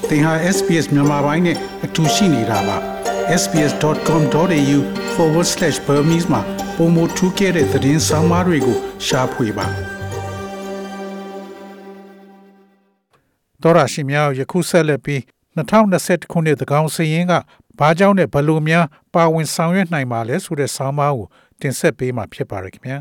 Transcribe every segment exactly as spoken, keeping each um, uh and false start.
သင်ဟာ S B S မြန်မာပိုင်းနဲ့အတူရှိနေတာပါ s b s dot com dot a u forward slash burmese မှာပုံမထူးခဲ့တဲ့သတင်းစာမားတွေကိုရှားဖွေပါတော်ရရှိများယခုဆက်လက်ပြီးtwenty twentyခုနှစ်သကောင်စရင်ကဘာကြောင့်နဲ့ဘလို့များပါဝင်ဆောင်ရွက်နိုင်ပါလဲဆိုတဲ့ဆောင်းပါးကိုတင်ဆက်ပေးမှာဖြစ်ပါရခင်ဗျာ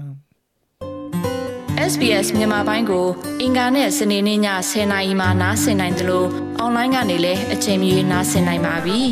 S B S မြန်မာပိုင်းကိုအင်ကာနဲ့စနေနေ့ညtenနာရီမှနားဆင်နိုင်တယ်လို့အွန်လိုင်းကနေလည်းအချိန်မီနားဆင်နိုင်ပါပြီ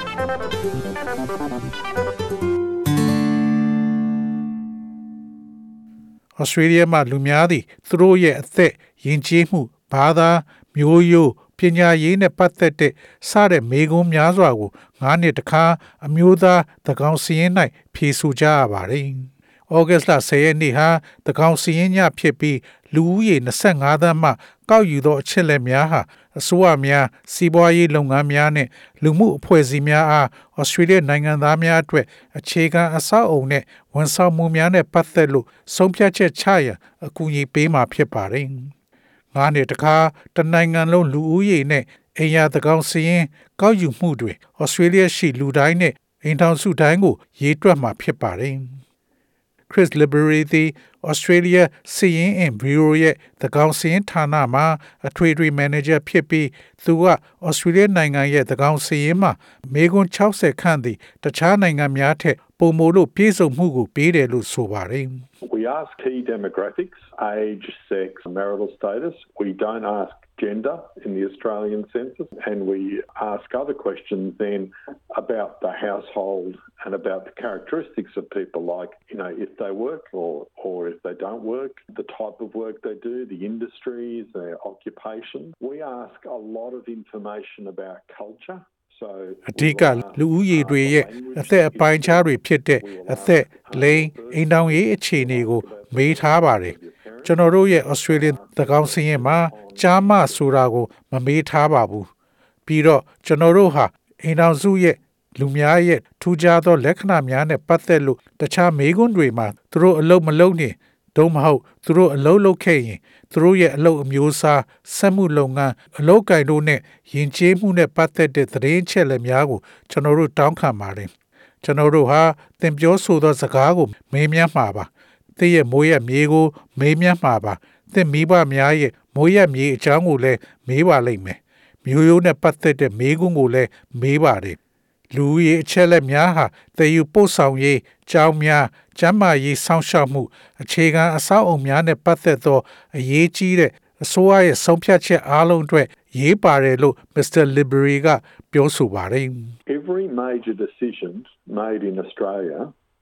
။ Australia မှာလူများသည့်သူတို့ရဲ့အသက်ယဉ်ကျေးမှုဘာသာမျိုးရိုးပညာရေးနဲ့ပတ်သက်တဲ့စတဲ့မေးခွန်းများစွာကိုငါးနှစ်တခါအမျိုးသားသကောင်စီရင်၌ဖြေဆိုကြရပါတယ်။ ဩဂတ်စ်လtenရက်နေ့ဟာသကောင်စီရင်ညဖြစ်ပြီးလူဦးရေtwenty-fiveသန်းမှကောက်ယူသောအချက်လက်များဟာအစိုးရများစီးပွားရေးလုပ်ငန်းများနဲ့လူမှုအဖွဲ့အစည်းများအားဩစတြေးလျနိုင်ငံသားများအတွက်အခြေခံအဆောက်အအုံနဲ့ဝန်ဆောင်မှုများနဲ့ပတ်သက်လို့ဆုံးဖြတ်ချက်ချရန်အကူအညီပေးမှာဖြစ်ပါတယ်။ငါးနှစ်တခါတနိုင်ငံလုံးလူဦးရေနဲ့အိမ်ယာသကောင်စီရင်ကောက်ယူမှုတွေဩစတြေးလျရှိလူတိုင်းနဲ့အိမ်ထောင်စုတိုင်းကိုရေးတွက်မှာဖြစ်ပါတယ်။ Chris Liberty သည် Australia စီရင်အင် Bureau ရဲ့သကောင်စီရင်ဌာနမှာအထွေထွေ manager ဖြစ်ပြီးသူက Australia နိုင်ငံရဲ့သကောင်စီရင်မှာမေခွန်းsixtyခန့်သည်တခြားနိုင်ငံများထက်ပိုမိုလို့ပြည့်စုံမှုကိုပေးတယ်လို့ဆိုပါတယ်။ We ask key demographics, age, sex, marital status. We don't ask gender in the Australian census, and we ask other questions then about the household and about the characteristics of people, like, you know, if they work or, or if they don't work, the type of work they do, the industries, their occupation. We ask a lot of information about culture. အဓိကလူဦးရေတွေရဲ့အသက်အပိုင်းခြားတွေဖြစ်တဲ့အသက်လိင်အိမ်ထောင်ရေးအခြေအနေကိုမေးထားပါတယ်ကျွန်တော်တို့ရဲ့ Australian သကောင်စီရင်မှာကြားမဆိုတာကိုမမေးထားပါဘူးပြီးတော့ကျွန်တော်တို့ဟာအိမ်ထောင်စုရဲ့လူများရဲ့ထူးခြားသောလက္ခဏာများနဲ့ပတ်သက်လို့တခြားမေးခွန်းတွေမှာသူတို့အလုပ်မလုပ်နေသို့မဟုတ်သူတို့အလုပ်လုပ်ခဲ့ရင်သူတို့ရဲ့အလုပ်အမျိုးအစားစက်မှုလုပ်ငန်းအလုပ်ကိုင်တို့နဲ့ယဉ်ကျေးမှုနဲ့ပတ်သက်တဲ့သတင်းချက်လက်များကိုကျွန်တော်တို့တောင်းခံပါတယ်ကျွန်တော်တို့ဟာသင်ပြောဆိုသောစကားကိုမေးမြန်းမှာပါသင်ရဲ့မိုးရမြေကိုမေးမြန်းမှာပါသင်မိဘများရဲ့မိုးရမြေအကြောင်းကိုလည်းမေးပါလိမ့်မယ်မျိုးရိုးနဲ့ပတ်သက်တဲ့မေးခွန်းကိုလည်းမေးပါတယ်လူရေးအချက်လက်များဟာတည်ယူပို့ဆောင်ရေးကြောင်းများကျန်းမာရေးစောင့်ရှောက်မှုအခြေခံအဆောက်အအုံများနဲ့ပတ်သက်သောအရေးကြီးတဲ့အစိုးရရဲ့ဆုံးဖြတ်ချက်အားလုံးအတွက်ရေးပါတယ်လို့ Mister Liberty ကပြောဆိုပါတယ် Every major decision made in Australia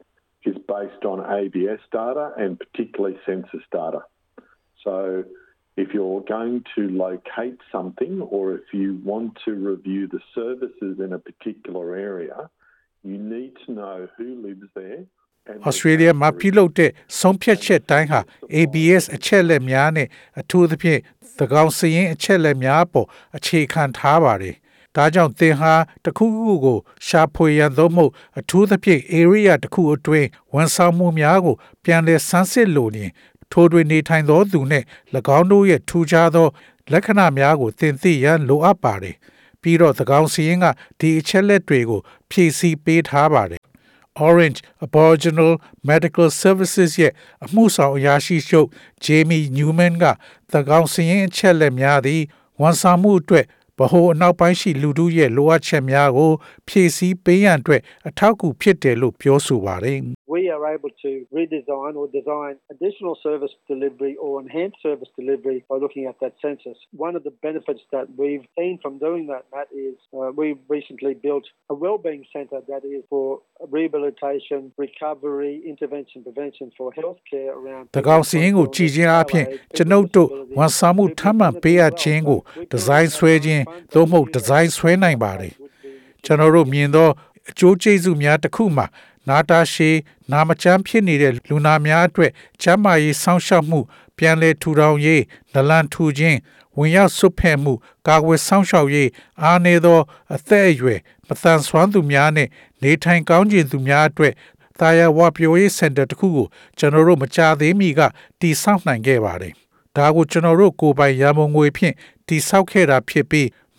is based on A B S data and particularly census data. So if you're going to locate something or if you want to review the services in a particular area, you need to know who lives there. Australia မှာပြုလုပ်တဲ့ဆုံးဖြတ်ချက်တိုင်းဟာ A B S အချက်လက်များနဲ့အထူးသဖြင့်သကောင်စီရင်အချက်လက်များပေါ်အခြေခံထားပါတယ်။ဒါကြောင့်သင်ဟာတစ်ခုခုကိုရှာဖွေရန်သို့မဟုတ်အထူးသဖြင့် area တစ်ခုအတွင်းဝန်ဆောင်မှုများကိုပြန်လည်ဆန်းစစ်လို့ရင်ထိုတွင်နေထိုင်သောသူနှင့်၎င်းတို့ရဲ့ထူးခြားသောလက္ခဏာများကိုသင်သိရန်လိုအပ်ပါတယ်။ပြီးတော့သကောင်စီရင်ကဒီအချက်လက်တွေကိုဖြည့်ဆည်းပေးထားပါတယ်။ Orange Aboriginal Medical Services ရဲ့အမှုဆောင်အရာရှိချုပ် Jamie Newman ကသကောင်စီရင်အချက်လက်များသည်ဝန်ဆောင်မှုအတွက်ဗဟိုအနောက်ပိုင်းရှိလူထုရဲ့လိုအပ်ချက်များကိုဖြည့်ဆည်းပေးရန်အတွက်အထောက်အကူဖြစ်တယ်လို့ပြောဆိုပါတယ် We are able to redesign or design additional service delivery or enhanced service delivery by looking at that census. One of the benefits that we've seen from doing that, Matt, is uh, we've recently built a wellbeing centre that is for rehabilitation, recovery, intervention, prevention for healthcare around. သကောင်စီရင်ကိုကြည်ချင်းအပြင်ကျွန်ုပ်တို့ဝန်ဆောင်မှုထပ်မံပေးအပ်ခြင်းကိုဒီဇိုင်းဆွဲခြင်းသို့မဟုတ်ဒီဇိုင်းဆွဲနိုင်ပါတယ်ကျွန်တော်တို့မြင်သောအကျိုးကျေးဇူးများတစ်ခုမှာနာတာရှည်နာမကျန်းဖြစ်နေတဲ့လူနာများအတွက်ကျန်းမာရေးစောင့်ရှောက်မှုပြန်လည်ထူထောင်ရေးနလန်ထူခြင်းဝင်ရောက်ဆွတ်ဖက်မှုကာကွယ်စောင့်ရှောက်ရေးအားနည်းသောအသက်အရွယ်မတန်ဆွမ်းသူများနဲ့နေထိုင်ကောင်းကျင်သူများအတွက်တာယာဝပြောရေးစင်တာတစ်ခုကိုကျွန်တော်တို့မကြာသေးမီကတည်ဆောက်နိုင်ခဲ့ပါတယ်ဒါကိုကျွန်တော်တို့ကိုယ်ပိုင်ရမုံငွေဖြင့်တည်ဆောက်ခဲ့တာဖြစ်ပြီး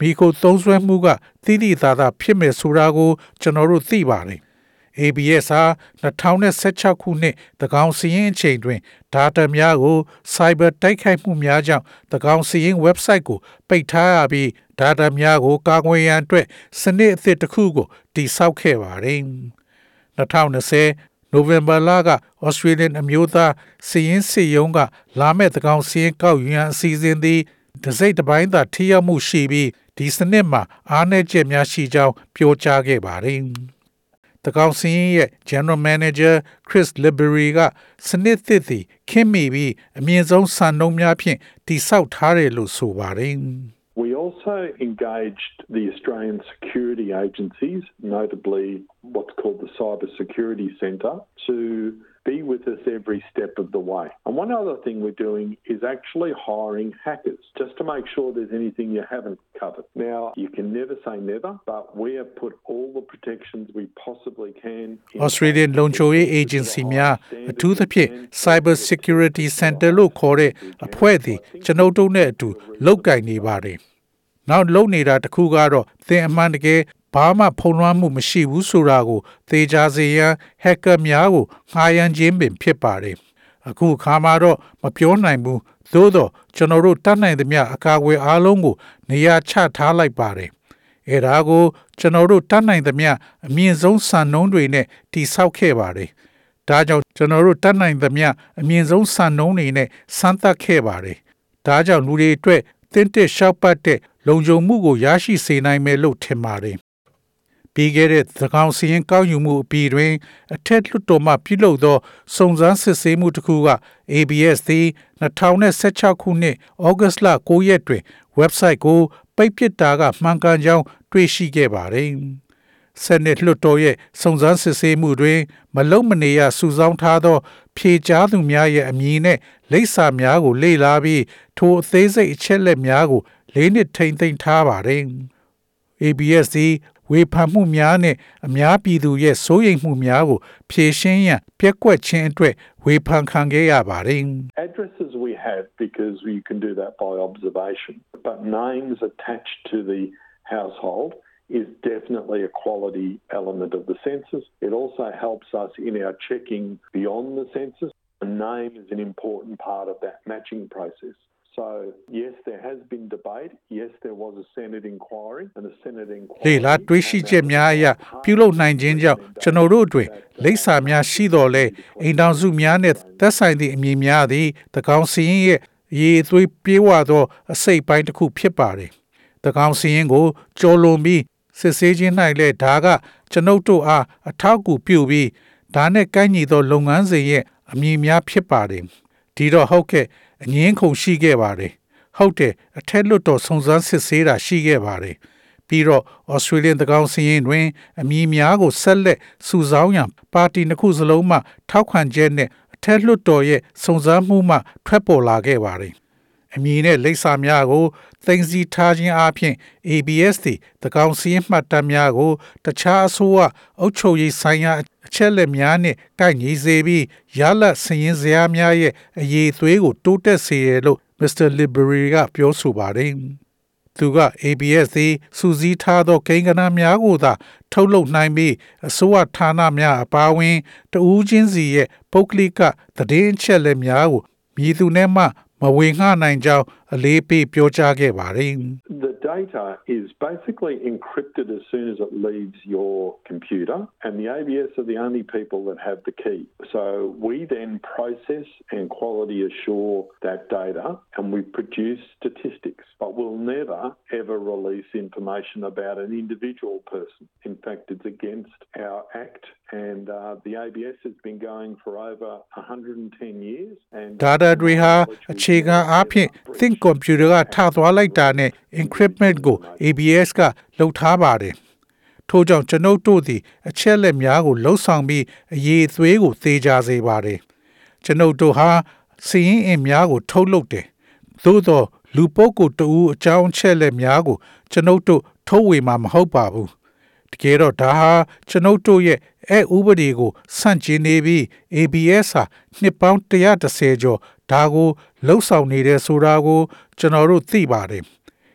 မိခိုသုံးစွဲမှုကတိတိသားသားဖြစ်မဲ့ဆိုတာကိုကျွန်တော်တို့သိပါတယ်။ A B S ဟာtwo thousand sixteenခုနှစ်သန်းခေါင်စီရင်အချိန်တွင် data များကို cyber တိုက်ခိုက်မှုများကြောင့်သန်းခေါင်စီရင် website ကိုပိတ်ထားရပြီး data များကိုကာကွယ်ရန်အတွက်စနစ်အသစ်တစ်ခုကိုတည်ဆောက်ခဲ့ပါတယ်။ twenty twenty နိုဝင်ဘာလက Australian အမျိုးသားစီရင်စစ်ရုံးကလာမဲ့သန်းခေါင်စီရင်ကောက်ယူရန်အစီအစဉ်သည်တစိတ်တစ်ပိုင်းသာထိရောက်မှုရှိပြီးဒီစနစ်မှာအားနည်းချက်များရှိကြောင်းပြောကြားခဲ့ပါတယ်။သန်းခေါင်စီရင်ရဲ့ General Manager Chris Libery ကစနစ်သစ်သည်ခင်မိပြီးအမြင့်ဆုံးစံနှုန်းများဖြင့်တည်ဆောက်ထားတယ်လို့ဆိုပါတယ်။ We also engaged the Australian security agencies, notably what's called the Cyber Security Centre, to be with us every step of the way. And one other thing we're doing is actually hiring hackers just to make sure there's anything you haven't covered. Now, you can never say never, but we have put all the protections we possibly can. Australian လုံခြုံရေး agency များအထူးသဖြင့် Cyber Security Centre လို့ခေါ်တဲ့အဖွဲ့သည်ကျွန်ုပ်တို့နဲ့အတူလုပ်ကိုင်နေပါတယ်။နောက်လုပ်နေတာတစ်ခုကတော့သင်အမှန်တကယ်ဘာမှဖုံးလွှမ်းမှုမရှိဘူးဆိုတာကိုသေချာစေရန် hacker များကိုငှားရမ်းခြင်းပင်ဖြစ်ပါတယ်။အခုခါမှာတော့မပြောနိုင်ဘူးသို့တော့ကျွန်တော်တို့တတ်နိုင်သမျှအကာအကွယ်အားလုံးကိုနေရာချထားလိုက်ပါတယ်။အဲဒါကိုကျွန်တော်တို့တတ်နိုင်သမျှအမြင့်ဆုံးစံနှုန်းတွေနဲ့တည်ဆောက်ခဲ့ပါတယ်။ဒါကြောင့်ကျွန်တော်တို့တတ်နိုင်သမျှအမြင့်ဆုံးစံနှုန်းတွေနဲ့စမ်းသပ်ခဲ့ပါတယ်။ဒါကြောင့်လူတွေအတွက်သင်တစ်ရှောက်ပတ်တဲ့လုံခြုံမှုကိုရရှိစေနိုင်မယ်လို့ထင်ပါတယ်။ပြီးခဲ့တဲ့သန်းခေါင်စီရင်ကောက်ယူမှုအပြီးတွင်အထက်လွှတ်တော်မှပြုလုပ်သောစုံစမ်းစစ်ဆေးမှုတစ်ခုက A B S သည်twenty sixteenခုနှစ်ဩဂတ်လnineရက်တွင် website ကိုပိတ်ပစ်တာကမှန်ကန်ကြောင်းတွေ့ရှိခဲ့ပါတယ်။ဆက်နှစ်လွှတ်တော်ရဲ့စုံစမ်းစစ်ဆေးမှုတွင်မလုံမနေရစုဆောင်းထားသောဖြေကြားသူများရဲ့အမည်နဲ့လိပ်စာများကိုလေ့လာပြီးထိုအသေးစိတ်အချက်လက်များကိုလေးနှစ်ထိမ့်သိမ်းထားပါတယ်။ A B S သည်ဝေဖန်မှုများနဲ့အများပြည်သူရဲ့စိုးရိမ်မှုများကိုဖြေရှင်းရန်ပျက်ကွက်ခြင်းအတွက်ဝေဖန်ခံခဲ့ရပါတယ်။ Addresses we have because we can do that by observation, but names attached to the household is definitely a quality element of the census. It also helps us in our checking beyond the census. A name is an important part of that matching process. So, yes, there has been debate. Yes, there was a Senate inquiry and a Senate inquiry. လေလာတွေးရှိချက်များအရပြုလုပ်နိုင်ခြင်းကြောင့်ကျွန်တော်တို့တွေလိပ်စာများရှိတော်လဲအိမ်တော်စုများနဲ့သက်ဆိုင်သည့်အမည်များသည်သန်းခေါင်စီရင်ရဲ့ရေသွေးပြေးဝသောအစိတ်ပိုင်းတစ်ခုဖြစ်ပါတယ်။သန်းခေါင်စီရင်ကိုကျော်လွန်ပြီးစစ်ဆေးခြင်း၌လည်းဒါကကျွန်ုပ်တို့အားအထောက်အကူပြုပြီးဒါနဲ့ကိုက်ညီသောလုပ်ငန်းစဉ်ရဲ့အမည်များဖြစ်ပါတယ်။ဒီတော့ဟုတ်ကဲ့အငင်းခုန်ရှိခဲ့ပါတယ်ဟုတ်တယ်အထက်လွှတ်တော်စုံစမ်းစစ်ဆေးတာရှိခဲ့ပါတယ်ပြီးတော့ Australian သန်းခေါင်စီရင်တွင်အမည်များကိုဆက်လက်စုဆောင်းရန်ပါတီနှစ်ခုစလုံးမှထောက်ခံချက်နဲ့အထက်လွှတ်တော်ရဲ့စုံစမ်းမှုမှထွက်ပေါ်လာခဲ့ပါတယ်အမည်နဲ့လိပ်စာများကိုသိမ်းဆည်းထားခြင်းအပြင် A B S သည်သန်းခေါင်စီရင်မှတ်တမ်းများကိုတခြားအစိုးရအုပ်ချုပ်ရေးဆိုင်ရာအချက်လက်များနဲ့ကိုက်ညီစေပြီးရလဒ်စည်ရင်းစရာများရဲ့အရေးအသွေးကိုတိုးတက်စေရလို့ Mister Libery ကပြောဆိုပါတယ်။သူက A B S သည်စူးစီးထားသောကိန်းဂဏန်းများကိုသာထုတ်လုပ်နိုင်ပြီးအစိုးရဌာနများအပါအဝင်တဦးချင်းစီရဲ့ပုဂ္ဂလိကသတင်းအချက်လက်များကိုမြည်သူနဲ့မှမဝေငှနိုင်ကြောင်းအလေးပေးပြောကြားခဲ့ပါတယ်။ The data is basically encrypted as soon as it leaves your computer, and the A B S are the only people that have the key. So we then process and quality assure that data, and we produce statistics, but we'll never ever release information about an individual person. In fact, it's against our act, and uh, the A B S has been going for over one hundred ten years. And data တွေဟာအခြေခံအားဖြင့်သင်ကွန်ပျူတာကထားသွားလိုက်တာနဲ့ encryptment ကို A B S ကလုပ်ထားပါတယ်ထို့ကြောင့်ကျွန်ုပ်တို့သည်အချက်လက်များကိုလှုပ်ဆောင်ပြီးအရေးအသွေးကိုသေချာစေပါတယ်ကျွန်ုပ်တို့ဟာစီးရင်အင်များကိုထုတ်လုပ်တယ်သို့သောလူပုဂ္ဂိုလ်တဦးအကြောင်းအချက်လက်များကိုကျွန်ုပ်တို့ထုတ်ဝေမှာမဟုတ်ပါဘူးတကယ်တော့ဒါဟာကျွန်ုပ်တို့ရဲ့အဲဥပဒေကိုဆန့်ကျင်နေပြီး A B S ဟာနှစ်ပေါင်းone hundred tenကျော်ဒါကိုလှုပ်ဆောင်နေတဲ့ဆိုတာကိုကျွန်တော်တို့သိပါတယ်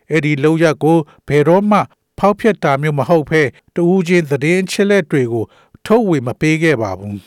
အဲ့ဒီလောက်ရကိုဘယ်တော့မှဖောက်ဖျက်တာမျိုးမဟုတ်ဘဲတူးချင်းသတင်းချစ်လက်တွေကိုထုတ်ဝေမပေးခဲ့ပါဘူး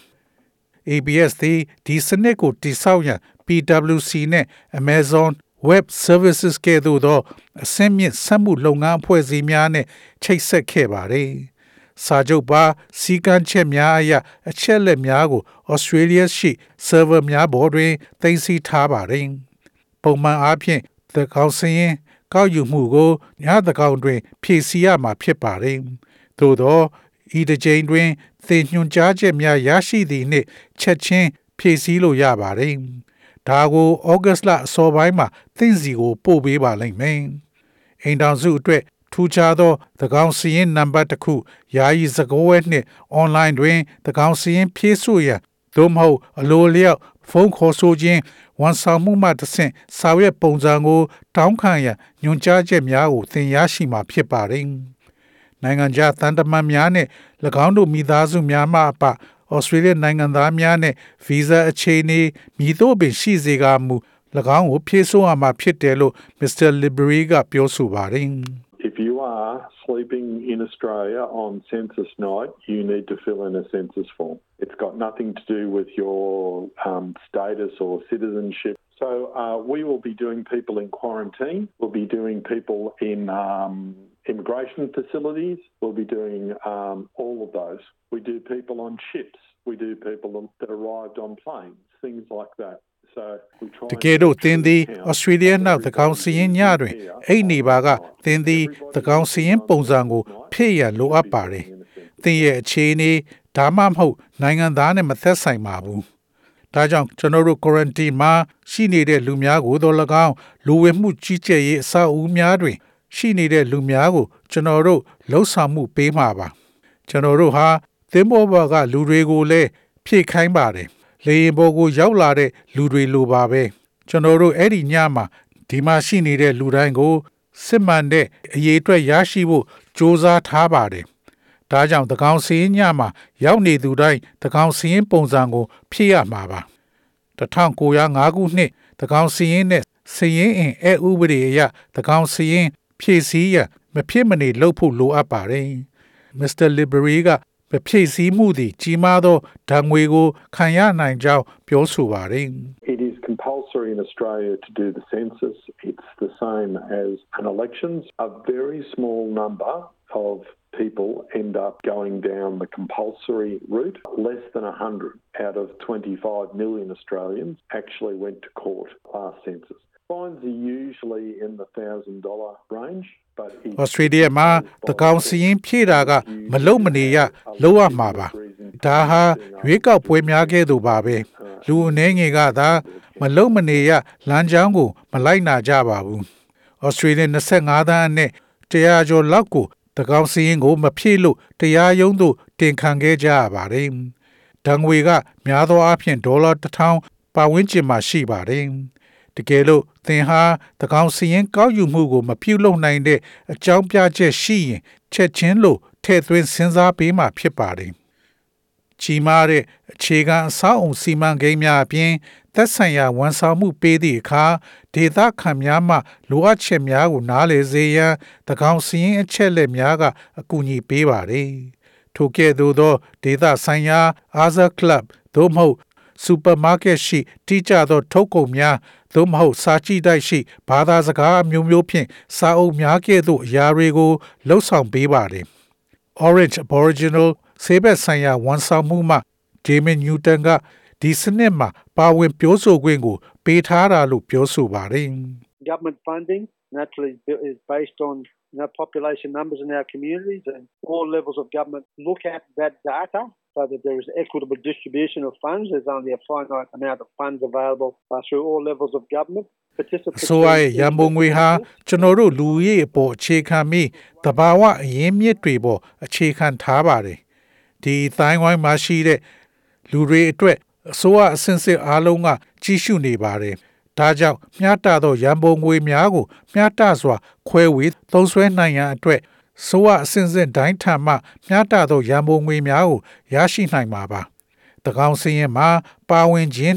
A B S သည်ဒီစနစ်ကိုတိစောက်ရန် P W C နဲ့ Amazon Web Services ကဲ့သို့သောအဆင့်မြင့်စက်မှုလုပ်ငန်းအဖွဲ့အစည်းများနဲ့ချိတ်ဆက်ခဲ့ပါတယ်။စာချုပ်ပါစီကံချက်များအရအချက်လက်များကို Australia ရှိ server များပေါ်တွင်သိမ်းဆည်းထားပါတယ်။ပုံမှန်အားဖြင့်သကောင်စရင်ကောက်ယူမှုကိုညသကောင်တွင်ဖြည့်ဆည်းရမှာဖြစ်ပါတယ်။သို့သောဤတစ်ကြိမ်တွင်သင်ညွှန်ကြားချက်များရရှိသည့်နှင့်ချက်ချင်းဖြည့်ဆည်းလို့ရပါတယ်။ဒါကိုဩဂတ်လအစောပိုင်းမှာသင်စီကိုပို့ပေးပါလိမ့်မယ်။အိမ်တောင်စုအတွက်ထူးခြားသောသကောင်စရင်နံပါတ်တစ်ခုယာယီစကားဝဲနှင့် online တွင်သကောင်စရင်ဖြည့်ဆို့ရန်သို့မဟုတ်အလိုလျောက်ဖုန်းခေါ်ဆိုခြင်းဝန်ဆောင်မှုမှတစ်ဆင့်စာရွက်ပုံစံကိုတောင်းခံရန်ညွှန်ကြားချက်များကိုသင်ရရှိမှာဖြစ်ပါတယ်။နိုင်ငံခြားသံတမန်များနဲ့၎င်းတို့မိသားစုများမှအပဩစတြေးလျနိုင်ငံသားများနဲ့ဗီဇာအခြေအနေမြည်တို့ပင်ရှိစေကမူ၎င်းကိုဖြည့်ဆို့ရမှာဖြစ်တယ်လို့ Mister Libery ကပြောဆိုပါတယ်။ If you are sleeping in Australia on census night, you need to fill in a census form. It's got nothing to do with your um, status or citizenship. So uh, we will be doing people in quarantine. We'll be doing people in um, immigration facilities. We'll be doing um, all of those. We do people on ships. We do people that arrived on planes, things like that. တကယ်တော့သင်သည်ဩစတြေးလျနောက်သကောင်စရင်ညတွင်အိတ်နေပါကသင်သည်သကောင်စရင်ပုံစံကိုဖြည့်ရလိုအပ်ပါတယ်။သင်ရဲ့အခြေအနေဒါမှမဟုတ်နိုင်ငံသားနဲ့မသက်ဆိုင်ပါဘူး။ဒါကြောင့်ကျွန်တော်တို့ quarantine မှာရှိနေတဲ့လူများကိုတော့၎င်းလူဝင်မှုကြီးကြပ်ရေးအဆောက်အဦများတွင်ရှိနေတဲ့လူများကိုကျွန်တော်တို့လှုပ်ဆောင်မှုပေးမှာပါ။ကျွန်တော်တို့ဟာသင်္ဘောပေါ်ကလူတွေကိုလည်းဖြည့်ခိုင်းပါတယ်လေရင်ပေါ်ကိုရောက်လာတဲ့လူတွေလိုပါပဲကျွန်တော်တို့အဲ့ဒီညမှာဒီမှာရှိနေတဲ့လူတိုင်းကိုစစ်မှန်တဲ့အရေးအတွက်ရရှိဖို့စ조사ထားပါတယ်ဒါကြောင့်တကောင်စင်းညမှာရောက်နေသူတိုင်းတကောင်စင်းပုံစံကိုဖြည့်ရမှာပါ၁၉၀၅ခုနှစ်တကောင်စင်းနဲ့စရင်အင်အဲဥပဒေအရတကောင်စင်းဖြည့်စည်းရမဖြစ်မနေလုပ်ဖို့လိုအပ်ပါတယ် Mister Libery ကမဖြည့်ဆည်းမှုသည်ကြီးမားသောဒဏ်ငွေကိုခံရနိုင်ကြောင်းပြောဆိုပါတယ် It is compulsory in Australia to do the census. It's the same as an elections. A very small number of people end up going down the compulsory route. Less than one hundred out of twenty-five million Australians actually went to court last census. Fines are usually in the one thousand dollars range. Australia မှာတကောင်စရင်ဖြည့်တာကမလုံမနေရလောက်ရမှာပါဒါဟာရွေးကောက်ပွဲများခဲ့သူပါပဲလူအနေငယ်ကသာမလုံမနေရလမ်းကြောင်းကိုမလိုက်နာကြပါဘူး Australia ၂၅သန်းနဲ့တရားကျော်လောက်ကိုတကောင်စရင်ကိုမဖြည့်လို့တရားရုံးသို့တင်ခံခဲ့ကြရပါတယ်ဒဏ်ငွေကများသောအားဖြင့်ဒေါ်လာတစ်ထောင်ပတ်ဝန်းကျင်မှာရှိပါတယ်တကယ်လို့သင်ဟာတကောင်စရင်ကောက်ယူမှုကိုမပြုလုပ်နိုင်တဲ့အကြောင်းပြချက်ရှိရင်ချက်ချင်းလို့ထည့်သွင်းစဉ်းစားပေးမှဖြစ်ပါတယ်။ကြီးမားတဲ့အခြေခံအဆောက်အုံစီမံကိန်းများအပြင်သက်ဆိုင်ရာဝန်ဆောင်မှုပေးသည့်အခါဒေသခံများမှလိုအပ်ချက်များကိုနားလည်စေရန်တကောင်စရင်အချက်လက်များကအကူအညီပေးပါတယ်။ထို့ကဲ့သို့သောဒေသဆိုင်ရာအားကစားကလပ်သို့မဟုတ်စူပါမားကတ်ရှိတိကျသောထုတ်ကုန်များသို့မဟုတ်စာကြည့်တိုက်ရှိဘာသာစကားမျိုးမျိုးဖြင့်စာအုပ်များကဲ့သို့အရာတွေကိုလှုပ်ဆောင်ပေးပါတယ် Orange Aboriginal ဆေးဘက်ဆိုင်ရာဝန်ဆောင်မှုမှ Jamie Newton ကဒီစနစ်မှာပါဝင်ပြောဆိုခွင့်ကိုပေးထားတာလို့ပြောဆိုပါတယ် Government funding naturally is based on you know, population numbers in our communities and all levels of government look at that data so that there is equitable distribution of funds. There's only a finite amount of funds available uh, through all levels of government. So I Yambongwe ha ကျွန်တော်တို့လူရေးအပေါ်အခြေခံပြီးတဘာဝအရင်းမြစ်တွေပေါ်အခြေခံထားပါတယ်ဒီတိုင်းဝိုင်းမှာရှိတဲ့လူတွေအတွက်အစိုးရအဆင့်ဆင့်အားလုံးကကြီးစုနေပါတယ်ဒါကြောင့်မျှတသောရန်ပုံငွေများကိုမျှတစွာခွဲဝေသုံးစွဲနိုင်ရန်အတွက်ဆိုအဆင့်ဆင့်တိုင်းထံမှမျှတသောရန်ပုံငွေများကိုရရှိနိုင်မှာပါတကောင်စရင်မှာပါဝင်ခြင်းနဲ့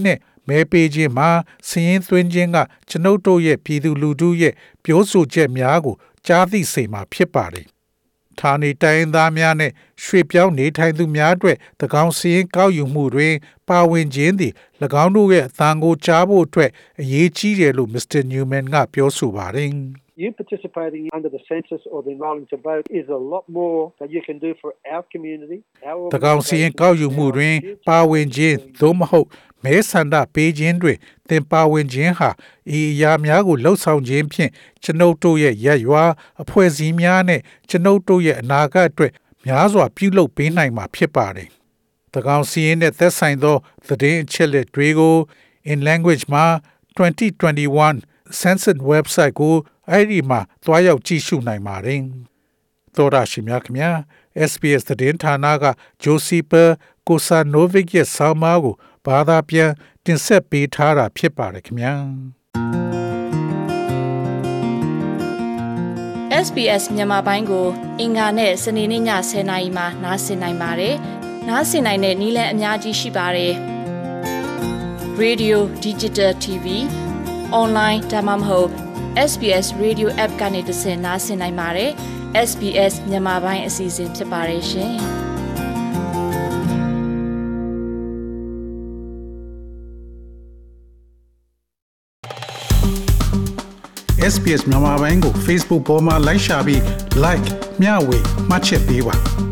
မဲပေးခြင်းမှာစည်ရင်းသွင်းခြင်းကကျွန်ုပ်တို့ရဲ့ပြည်သူလူထုရဲ့ပြောဆိုချက်များကိုကြားသိစေမှာဖြစ်ပါတယ်။ဌာနေတိုင်းသားများနဲ့ရွှေပြောင်းနေထိုင်သူများအတွက်သကောင်စည်ရင်းကောက်ယူမှုတွင်ပါဝင်ခြင်းသည်၎င်းတို့ရဲ့အသံကိုကြားဖို့အတွက်အရေးကြီးတယ်လို့ Mister Newman ကပြောဆိုပါတယ်။ You participating under the census or the enrolling to vote is a lot more that you can do for our community. သကောင်စည်ရင်းကောက်ယူမှုတွင်ပါဝင်ခြင်းသို့မဟုတ်မဲဆန္ဒပေးခြင်းတွင်သင်ပါဝင်ခြင်းဟာဤအရာများကိုလှုပ်ဆောင်ခြင်းဖြင့်ကျွန်ုပ်တို့ရဲ့ရပ်ရွာအဖွဲ့အစည်းများနဲ့ကျွန်ုပ်တို့ရဲ့အနာဂတ်အတွက်များစွာပြုလုပ်ပေးနိုင်မှာဖြစ်ပါတယ်။သကောင်စည်ရင်းနဲ့သက်ဆိုင်သောသတင်းအချက်အလက်တွေကို in language မှာtwenty twenty-one census website ကိုအဲ့ဒီမှာသွားရောက်ကြည့်ရှုနိုင်ပါတယ်။သောတာရှင်များခင်ဗျာ S B S သတင်းဌာနက Josipa Kosanovic ရဲ့ဆောင်းပါးကိုဘာသာပြန်တင်ဆက်ပေးထားတာဖြစ်ပါတယ်ခင်ဗျာ။ S B S မြန်မာပိုင်းကိုအင်ကာနဲ့စနေနေ့ညtenနာရီမှနားဆင်နိုင်ပါတယ်။နားဆင်နိုင်တဲ့နည်းလမ်းအများကြီးရှိပါတယ်။ Radio Digital T V Online ဒါမှမဟုတ် S B S Radio App ကနေတဆင့်နားဆင်နိုင်ပါတယ်။ S B S မြန်မာပိုင်းအစီအစဉ်ဖြစ်ပါတယ်ရှင်။ S B S မြန်မာပိုင်းကို Facebook ပေါ်မှာ like ရှာပြီး like မျှဝေမှတ်ချက်ပေးပါ